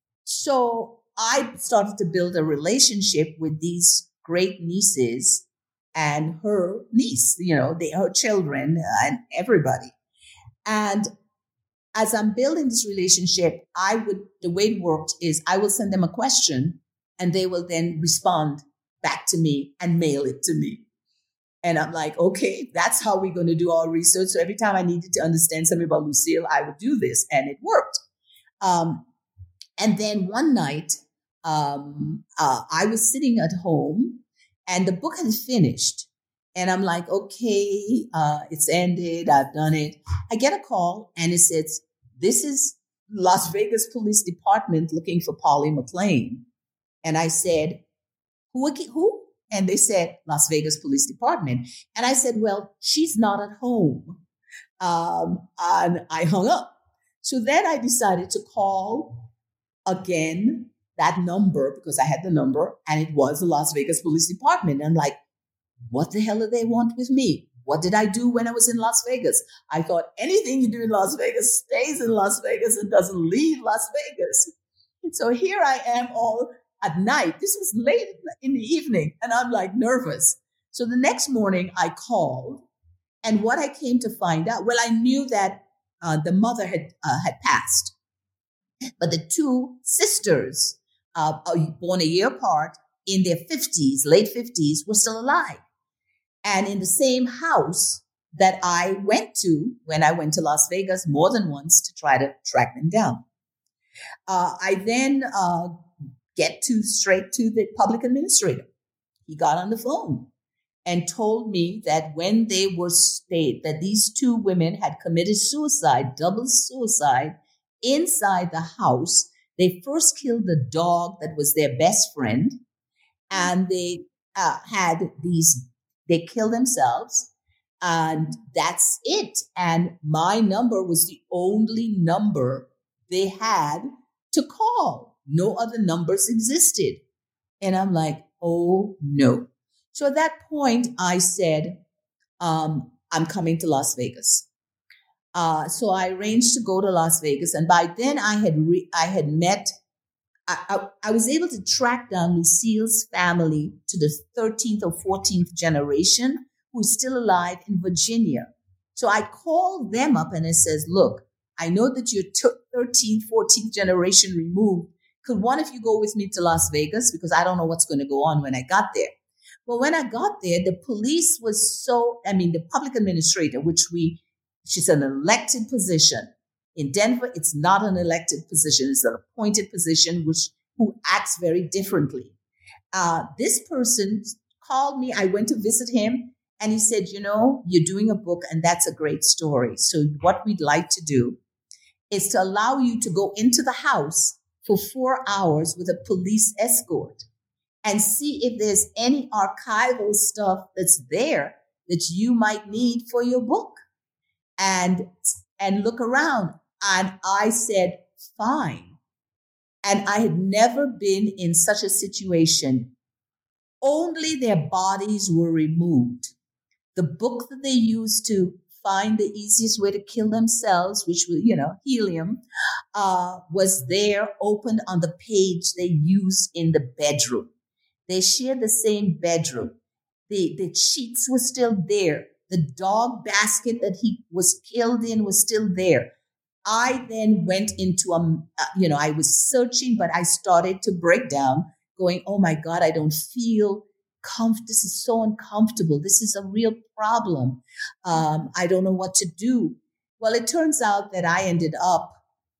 Speaker 3: So I started to build a relationship with these great nieces and her niece, you know, they, her children and everybody. And as I'm building this relationship, I would, the way it worked is I will send them a question and they will then respond back to me and mail it to me. And I'm like, okay, that's how we're going to do our research. So every time I needed to understand something about Lucille, I would do this, and it worked. Um, and then one night, um, uh, I was sitting at home, and the book had finished. And I'm like, okay, uh, it's ended. I've done it. I get a call, and it says, "This is Las Vegas Police Department looking for Polly McLean." And I said, who? Who? And they said, "Las Vegas Police Department." And I said, "Well, she's not at home." Um, and I hung up. So then I decided to call again that number, because I had the number, and it was the Las Vegas Police Department. And I'm like, what the hell do they want with me? What did I do when I was in Las Vegas? I thought anything you do in Las Vegas stays in Las Vegas and doesn't leave Las Vegas. And so here I am all at night. This was late in the evening, and I'm like nervous. So the next morning I called, and what I came to find out, well, I knew that uh, the mother had uh, had passed, but the two sisters, uh, born a year apart, in their fifties, late fifties, were still alive. And in the same house that I went to when I went to Las Vegas more than once to try to track them down. Uh, I then uh, get to straight to the public administrator. He got on the phone and told me that when they were stayed, that these two women had committed suicide, double suicide, inside the house. They first killed the dog that was their best friend, and they uh, had these, they killed themselves, and that's it. And my number was the only number they had to call. No other numbers existed. And I'm like, oh no. So at that point, I said, um, I'm coming to Las Vegas. Uh, so I arranged to go to Las Vegas. And by then I had re- I had met, I, I, I was able to track down Lucille's family to the thirteenth or fourteenth generation, who is still alive in Virginia. So I called them up and I says, look, I know that you're t- thirteenth, fourteenth generation removed. Could one of you go with me to Las Vegas? Because I don't know what's going to go on when I got there. Well, when I got there, the police was so, I mean, the public administrator, which we, she's an elected position. In Denver, it's not an elected position. It's an appointed position, which who acts very differently. Uh, this person called me. I went to visit him, and he said, you know, you're doing a book, and that's a great story. So what we'd like to do is to allow you to go into the house for four hours with a police escort and see if there's any archival stuff that's there that you might need for your book, and and look around. And I said, fine. And I had never been in such a situation. Only their bodies were removed. The book that they used to find the easiest way to kill themselves, which was, you know, helium, uh, was there, opened on the page they used in the bedroom. They shared the same bedroom. The, the sheets were still there. The dog basket that he was killed in was still there. I then went into a, uh, you know, I was searching, but I started to break down, going, oh my God, I don't feel comfortable. This is so uncomfortable. This is a real problem. Um, I don't know what to do. Well, it turns out that I ended up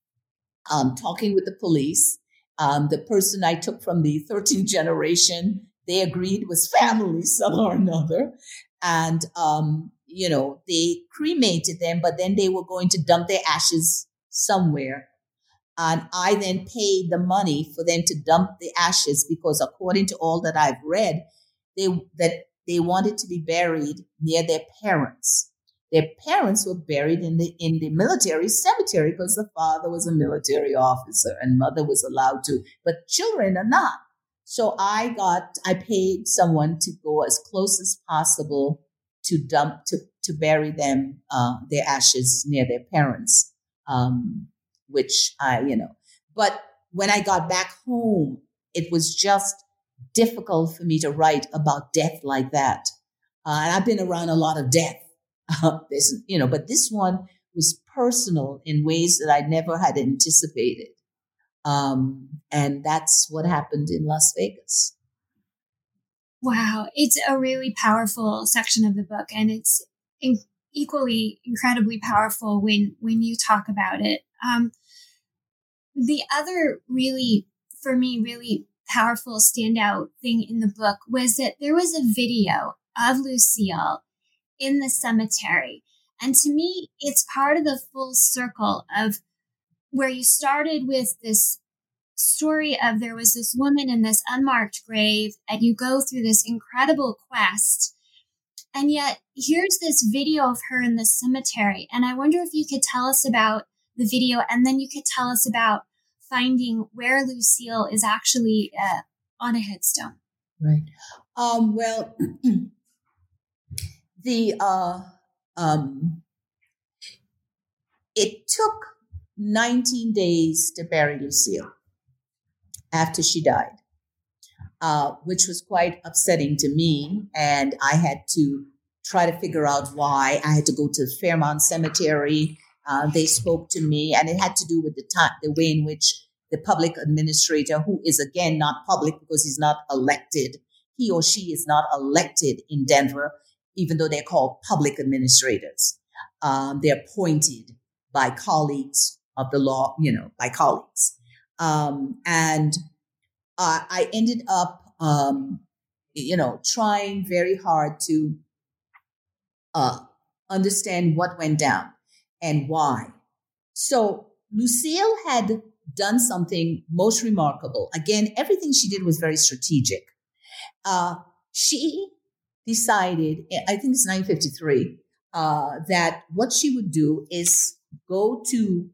Speaker 3: um, talking with the police. Um, the person I took from the thirteenth generation, they agreed was family somehow or another. And, um, you know, they cremated them, but then they were going to dump their ashes somewhere. And I then paid the money for them to dump the ashes because according to all that I've read, they that they wanted to be buried near their parents. Their parents were buried in the in the military cemetery because the father was a military officer and mother was allowed to, but children are not. So I got, I paid someone to go as close as possible to dump, to, to bury them, uh, their ashes near their parents, um, which I, you know, but when I got back home, it was just difficult for me to write about death like that. Uh, and I've been around a lot of death, uh, this, you know, but this one was personal in ways that I never had anticipated. Um, and that's what happened in Las Vegas.
Speaker 2: Wow. It's a really powerful section of the book, and it's in- equally incredibly powerful when, when you talk about it. Um, the other really, for me, really powerful standout thing in the book was that there was a video of Lucille in the cemetery. And to me, it's part of the full circle of where you started with this story of there was this woman in this unmarked grave, and you go through this incredible quest. And yet here's this video of her in the cemetery. And I wonder if you could tell us about the video, and then you could tell us about finding where Lucille is actually uh, on a headstone.
Speaker 3: Right. Um, well, the uh, um, it took nineteen days to bury Lucille after she died, uh, which was quite upsetting to me. And I had to try to figure out why. I had to go to Fairmount Cemetery. Uh, they spoke to me, and it had to do with the time, the way in which the public administrator, who is again not public because he's not elected, he or she is not elected in Denver, even though they're called public administrators. Um, they're appointed by colleagues of the law, you know, by colleagues. Um, and uh, I ended up, um, you know, trying very hard to uh, understand what went down and why. So Lucille had done something most remarkable. Again, everything she did was very strategic. Uh, she decided, I think it's nineteen fifty-three, uh, that what she would do is go to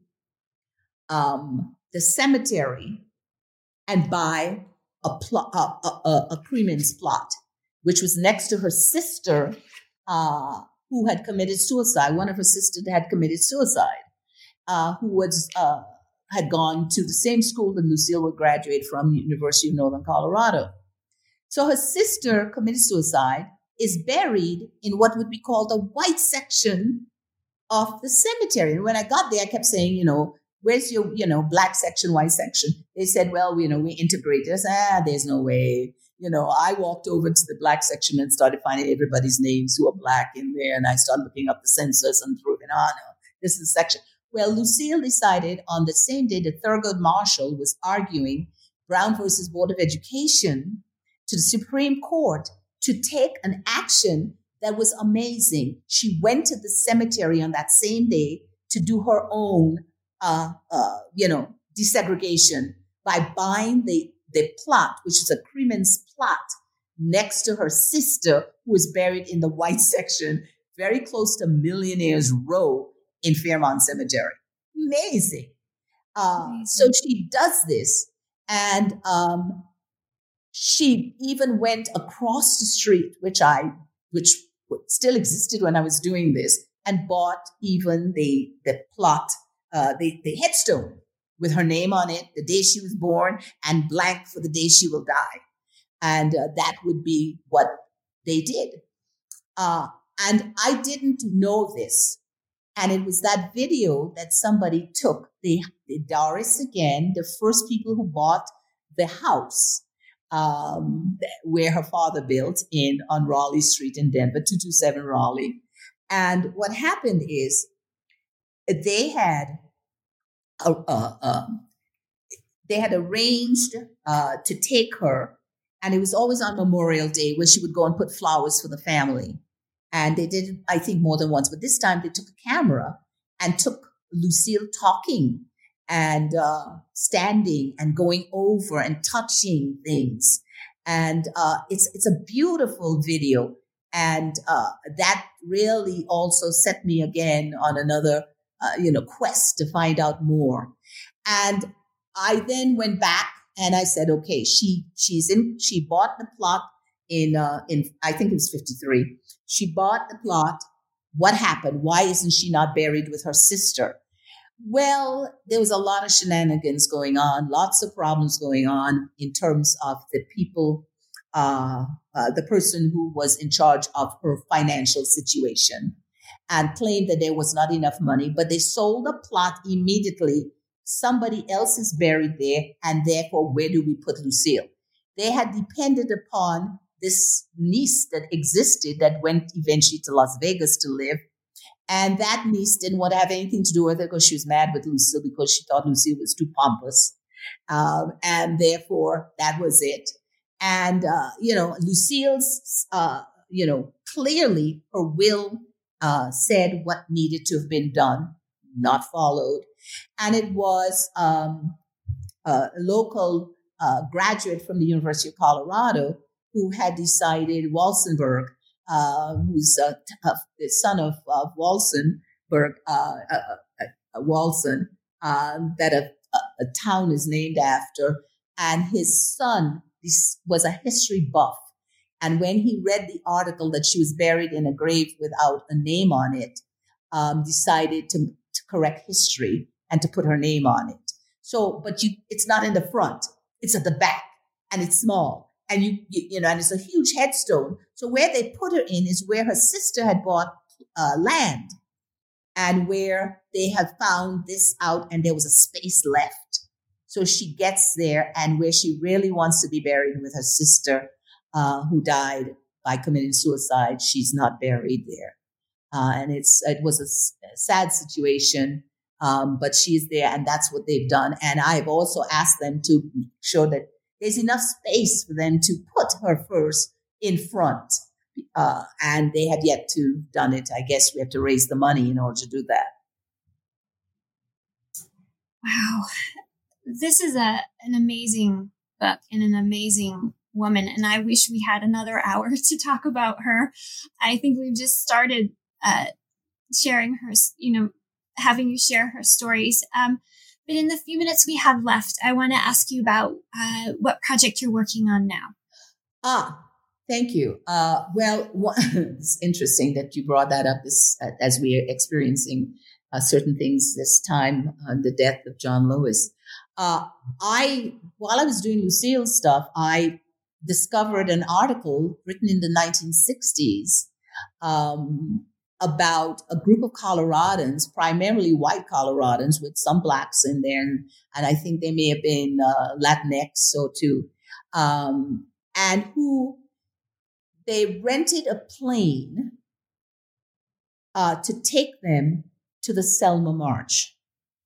Speaker 3: um, the cemetery and buy a, plot, a, a, a cremains plot, which was next to her sister, uh, who had committed suicide. One of her sisters had committed suicide, uh, who was uh, had gone to the same school that Lucille would graduate from, the University of Northern Colorado. So her sister committed suicide, is buried in what would be called the white section of the cemetery. And when I got there, I kept saying, you know, where's your, you know, black section, white section? They said, well, you know, we integrated. I said, ah, there's no way. You know, I walked over to the black section and started finding everybody's names who are black in there. And I started looking up the census and proving, oh, no, this is the section. Well, Lucille decided on the same day that Thurgood Marshall was arguing Brown versus Board of Education to the Supreme Court to take an action that was amazing. She went to the cemetery on that same day to do her own, uh, uh, you know, desegregation by buying the, the plot, which is a cremains plot, next to her sister, who was buried in the white section, very close to Millionaires Row in Fairmont Cemetery. Amazing. Uh, Amazing. So she does this, and um, she even went across the street, which I, which still existed when I was doing this, and bought even the the plot, uh, the the headstone with her name on it, the day she was born, and blank for the day she will die, and uh, that would be what they did. Uh, and I didn't know this. And it was that video that somebody took. The, the Doris again, the first people who bought the house um, where her father built in on Raleigh Street in Denver, two two seven Raleigh. And what happened is they had a, a, a, they had arranged uh, to take her, and it was always on Memorial Day where she would go and put flowers for the family. And they did it, I think, more than once. But this time they took a camera and took Lucille talking and uh, standing and going over and touching things. And uh, it's it's a beautiful video. And uh, that really also set me again on another, uh, you know, quest to find out more. And I then went back and I said, okay, she she's in. She bought the plot in uh, in I think it was fifty-three. She bought the plot. What happened? Why isn't she not buried with her sister? Well, there was a lot of shenanigans going on, lots of problems going on in terms of the people, uh, uh, the person who was in charge of her financial situation, and claimed that there was not enough money, but they sold the plot immediately. Somebody else is buried there, and therefore, where do we put Lucille? They had depended upon this niece that existed that went eventually to Las Vegas to live. And that niece didn't want to have anything to do with her because she was mad with Lucille because she thought Lucille was too pompous. Um, and therefore, that was it. And, uh, you know, Lucille's, uh, you know, clearly her will uh, said what needed to have been done, not followed. And it was um, a local uh, graduate from the University of Colorado who had decided, Walsenburg, uh, who's uh, uh, the son of uh, Walsenburg, uh, uh, uh, Walsen, uh, that a, a town is named after. And his son was a history buff. And when he read the article that she was buried in a grave without a name on it, um, decided to, to correct history and to put her name on it. So, but you, it's not in the front. It's at the back, and it's small. And you, you, you know, and it's a huge headstone. So where they put her in is where her sister had bought uh, land, and where they had found this out, and there was a space left. So she gets there, and where she really wants to be buried with her sister, uh, who died by committing suicide, she's not buried there. Uh, and it's it was a, a sad situation. Um, but she's there, and that's what they've done. And I've also asked them to make sure that there's enough space for them to put her first in front. Uh, and they have yet to done it. I guess we have to raise the money in order to do that.
Speaker 2: Wow. This is a an amazing book and an amazing woman. And I wish we had another hour to talk about her. I think we've just started uh, sharing her, you know, having you share her stories. Um, but in the few minutes we have left, I want to ask you about uh, what project you're working on now.
Speaker 3: Ah, thank you. Uh, well, one, it's interesting that you brought that up this, uh, as we are experiencing uh, certain things this time, uh, the death of John Lewis. Uh, I, while I was doing Lucille's stuff, I discovered an article written in the nineteen sixties um, about a group of Coloradans, primarily white Coloradans with some blacks in there. And, and I think they may have been uh, Latinx, so too. Um, and who they rented a plane uh, to take them to the Selma March.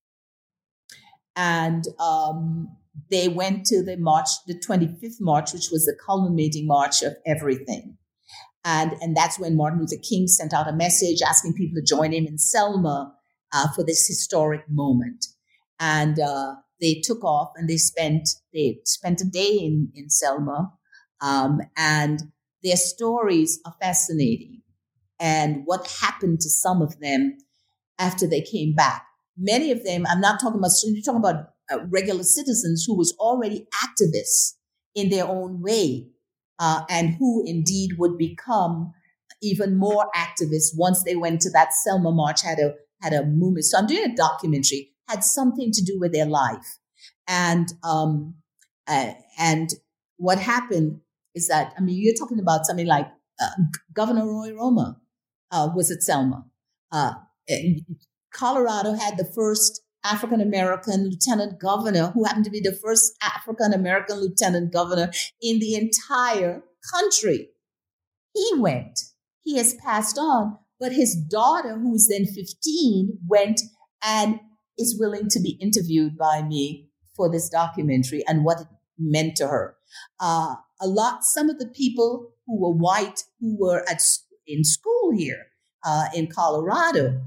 Speaker 3: And um, they went to the march, the twenty-fifth March, which was the culminating march of everything. And, and that's when Martin Luther King sent out a message asking people to join him in Selma uh, for this historic moment. And uh, they took off and they spent they spent a day in, in Selma. Um, and their stories are fascinating. And what happened to some of them after they came back. Many of them, I'm not talking about, you're talking about uh, regular citizens who was already activists in their own way. Uh, and who indeed would become even more activists once they went to that Selma March, had a had a movement. So I'm doing a documentary, had something to do with their life. And um, uh, and what happened is that, I mean, you're talking about something like uh, Governor Roy Roma uh, was at Selma. Uh, Colorado had the first African-American lieutenant governor, who happened to be the first African-American lieutenant governor in the entire country. He went. He has passed on, but his daughter, who is then fifteen, went and is willing to be interviewed by me for this documentary and what it meant to her. Uh, a lot, some of the people who were white, who were at in school here uh, in Colorado,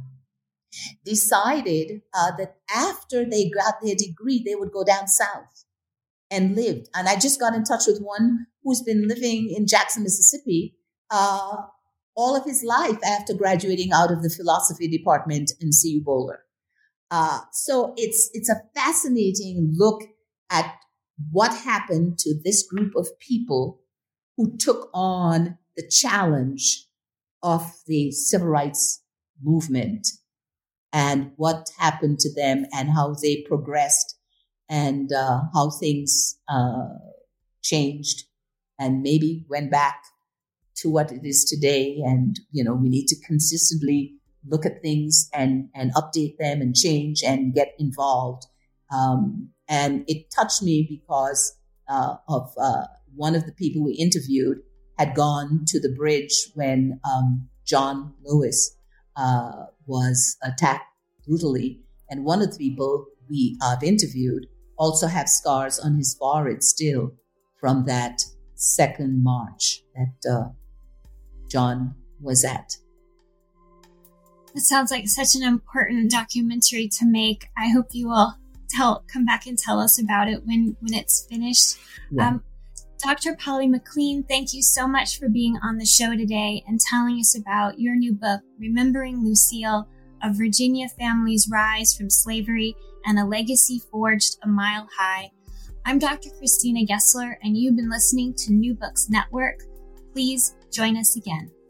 Speaker 3: decided uh, that after they got their degree, they would go down south and lived. And I just got in touch with one who's been living in Jackson, Mississippi, uh, all of his life after graduating out of the philosophy department in C U Boulder. Uh, so it's it's a fascinating look at what happened to this group of people who took on the challenge of the civil rights movement, and what happened to them and how they progressed and uh, how things uh, changed and maybe went back to what it is today. And, you know, we need to consistently look at things and, and update them and change and get involved. Um, and it touched me because uh, of uh, one of the people we interviewed had gone to the bridge when um, John Lewis uh, was attacked brutally. And one of the people we have interviewed also have scars on his forehead still from that second march that uh, John was at.
Speaker 2: It sounds like such an important documentary to make. I hope you will tell, come back and tell us about it when, when it's finished. Yeah. Um, Doctor Polly McLean, thank you so much for being on the show today and telling us about your new book, Remembering Lucille, A Virginia Family's Rise from Slavery and a Legacy Forged a Mile High. I'm Doctor Christina Gessler, and you've been listening to New Books Network. Please join us again.